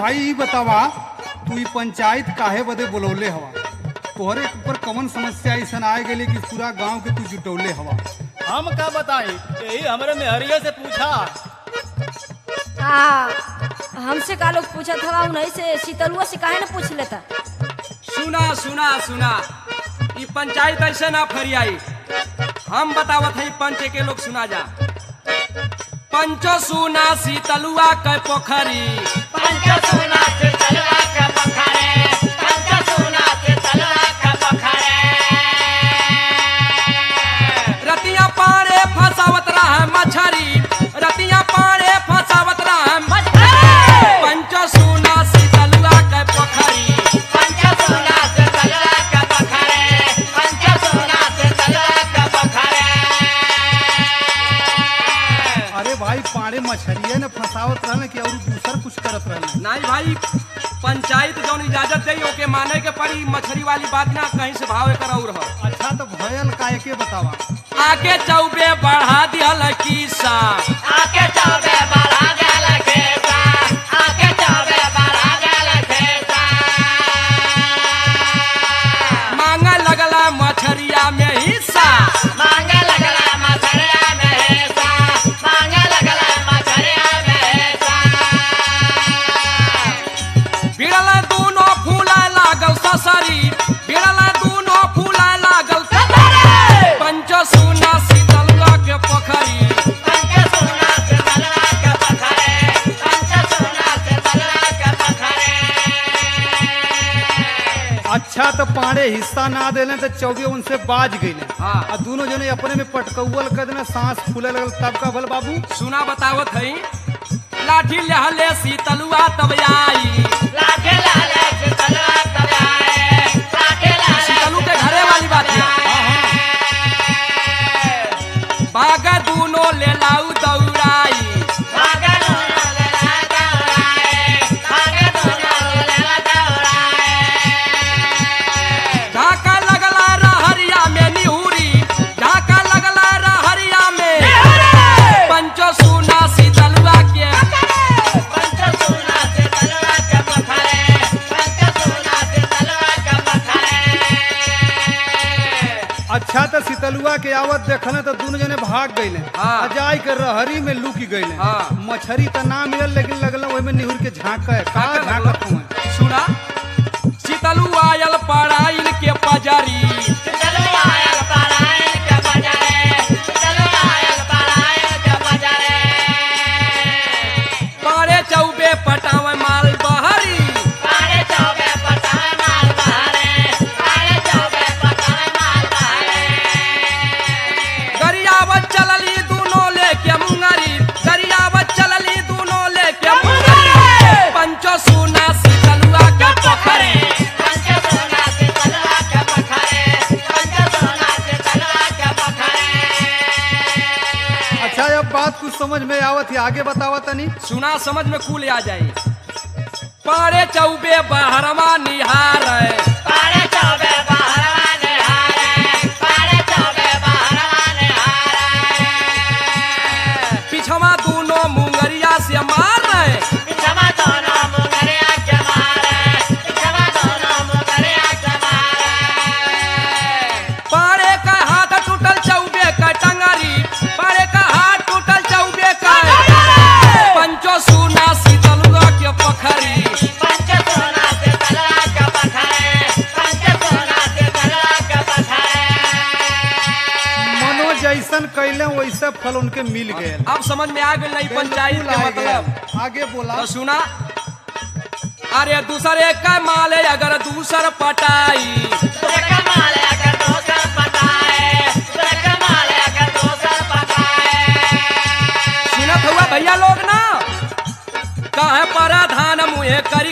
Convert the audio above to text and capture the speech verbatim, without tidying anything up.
भाई बतावा तू ई पंचायत काहे बदे बुलौले हवा? तोहरे ऊपर कौन समस्या ऐसा आए गई कि पूरा गांव के तू जुटौले हवा? हम का बताई, यही हमारे मेहरिया से पूछा। हाँ, हमसे का लोग पूछा था, उन्हीं से शीतलुआ से काहे न पूछ लेता। सुना सुना सुना, ये पंचायत ऐसे ना फरियाई। हम बतावत है पंच के लोग सुना जा। पंचो सुना शीतलुआ के पोखरी, पंचो सुना शीतलुआ के पोखरी, पंचो सुना शीतलुआ के पोखरी। रतिया पारे फसावत रहा मछरी, रतिया पारे फसावत रहा मछरी। पंचो सुना शीतलुआ के पोखरी, पंचो सुना शीतलुआ के पोखरी, पंचो सुना शीतलुआ के पोखरी। अरे भाई पाड़े मछरिया ने फंसावत रहने कि और दूसर कुछ करत रहने? नहीं भाई, पंचायत जौन इजाजत दे ओके माने के पड़ी। मछली वाली बात ना कहीं से भाव कर और हो। अच्छा तो भयल काहे के बतावा? आके चौबे बढ़ा दिया किस्सा, आके चौबे बढ़ा गेल खेसा, आके चौबे बढ़ा गेल खेसा। मांगे लगला मछरिया में हिस्सा, मांगे लगला मछरिया में हिस्सा, मांगे लगला मछरिया में हिस्सा। बिड़ला दूनो फूला लागल ससरी, बिड़ला दूनो फूला लागल ससरी। पंचो सुना शीतलुआ के पोखरी, पंचो सुना शीतलुआ के पोखरी, पंचो सुना शीतलुआ के पोखरी। अच्छा तो पाड़े हिस्सा ना देने तो चौबे उनसे बाज गई। हाँ। और दोनों जने अपने में पटकौल कर देना, सांस फूले लगल तब का भल बाबू? सुना बतावत है। लाठी लहले शीतलुआ तब आई, लाठी लाले शीतलुआ तब आए, लाठी लाले शीतलु के घरे वाली बात है। भागा दूनो ले लाऊ दौड़ाई, भागे दोनों लेला दौड़ाए, भागे दोनों लेला दौड़ाए। झाका लगला रहरिया में निहुरी, झाका लगला रहरिया में। पंचो सुना शीतलुआ के, पंचो सुना शीतलुआ के पोखरी, पंचो सुना शीतलुआ के पोखरी। अच्छा तो शीतलुआ के आवत देखने तो दोनों जने भाग गए। हाँ। जाय के रहरी में लुकी गए। हाँ। मछरी तो ना मिलल लेकिन लगल वही में निहुर के झाँका है। का झाँकत हुए? सुना, शीतलुआ आयल पड़ाइन के पजरी, शीतलुआ आयल परायल के बजारे, शीतलुआ आयल परायल के बजारे। पारे चौबे पटावे माल बहरी, पारे चौबे पटावे माल बहारे, पारे चौबे पटावे माल बहारे। गरियावत चलली दूनो लेके मुंगरी, गरियावत चलली दूनो लेके मुंगरी। पंचो सुना शीतलुआ के पोखरी, पंचो सुना शीतलुआ के पोखरी, पंचो सुना शीतलुआ के पोखरी। अच्छा अब बात कुछ समझ में आवत है, आगे बतावा तनी। सुना समझ में कुल आ जाई। पारे चौबे बहरवा निहार, पारे चौबे बहरवा निहारे, पारे चौबे बहरवा निहारे। पिछवा दूनो मुंगरिया से मार, पिछवा दोनों मुंगरिया के मारे, पिछवा दोनों मुंगरिया के मारे। पारे का हाथ टूटल चौबे का टंगरी, पारे का हाथ टूटल चौबे का। पंचो सुना शीतलुआ के पोखरी, पंचो सुना शीतलुआ के पोखरी, पंचो सुना शीतलुआ के पोखरी। मनो जैसन कैले वैसे फल उनके मिल गए। अब समझ में आ गई नहीं पंचायत बिल्कुल के आ मतलब। गया। आगे बोला। तो सुना, अरे दूसरे का माले अगर दूसर पटाई, दूसरे के माले अगर दोसर पटाए, दूसरे के माले अगर दोसर पटाए। सुनत हुआ भैया लोग ना, कहे पराधान मुहे कई